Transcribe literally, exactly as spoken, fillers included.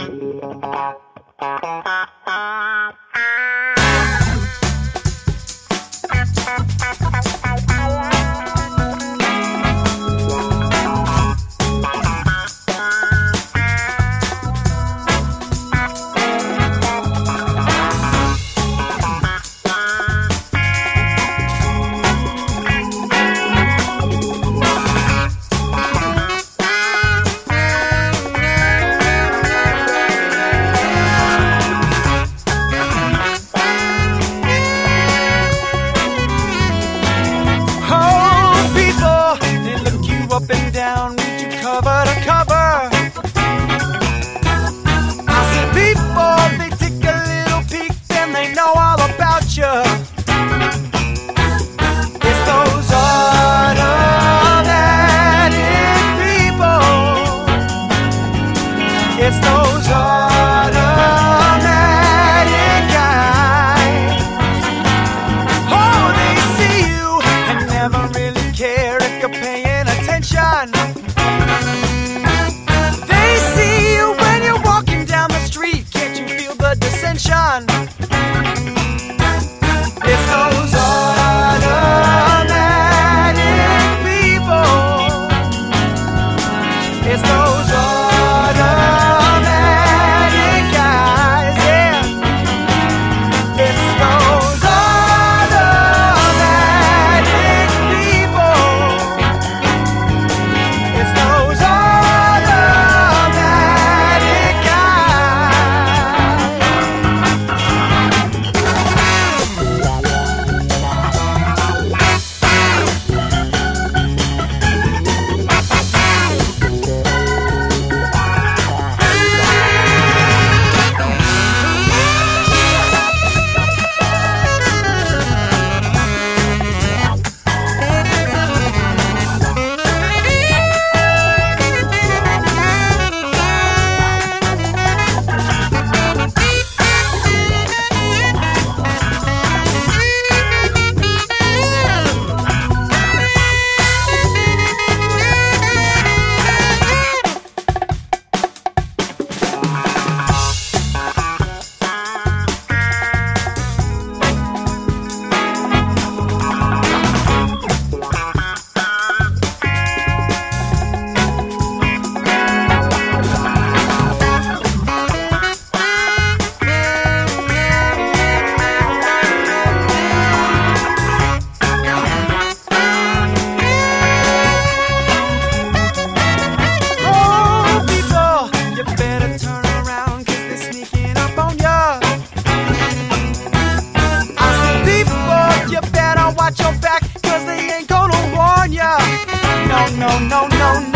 Up and down, read you cover to cover. I see people, they take a little peek, then they know all about you. It's those automatic people. It's those automatic guys. Oh, they see you and never really care if you're paying attention. They see you when you're walking down the street. Can't you feel the dissension? It's those automatic people. It's those automatic guys, yeah. It's those automatic people. It's those automatic watch your back, cause they ain't gonna warn ya. No, no, no, no, no.